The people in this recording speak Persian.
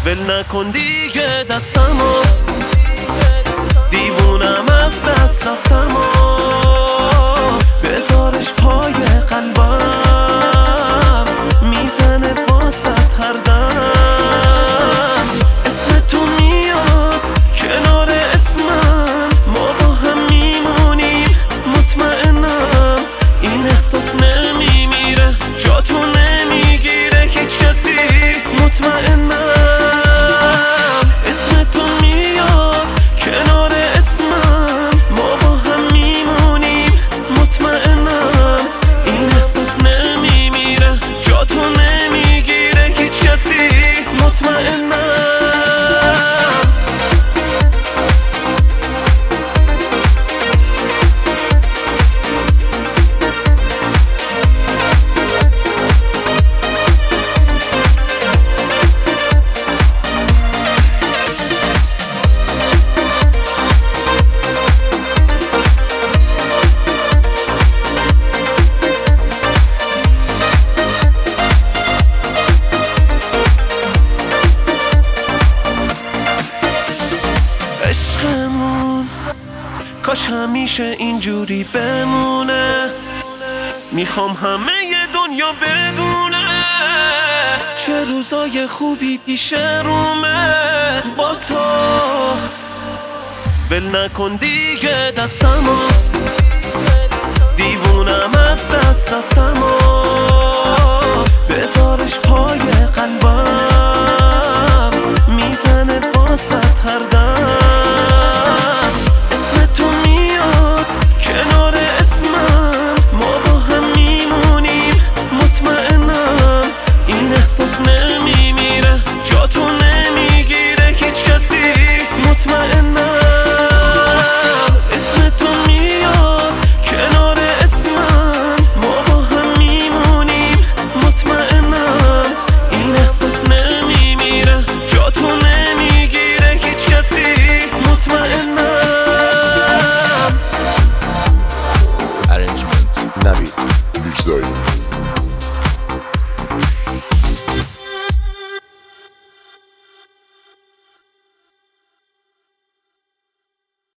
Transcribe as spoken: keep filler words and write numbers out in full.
ول نکن دیگه دستمو، دیوونم از دست رفتم و بذارش پای قلبم، میزنه واسط هر دم. اسم تو میاد کنار اسمم، ما با هم میمونیم، مطمئنم این احساس نمیمیره، جا تو نمیگیره هیچ کسی، مطمئنم. اسم تو میاد کنار اسمم، ما با هم میمونیم، مطمئنم این احساس نمیمیره، جا تو نمیگیره هیچ کسی، مطمئنم. عشقمون کاش همیشه اینجوری بمونه، میخوام همه ی دنیا بدونه چه روزای خوبی پیش رومه با تو. ول نکن دیگه دستمو، دیوونم از دست رفتم و بذارش پای قلبم، میزنه واسط هر دم.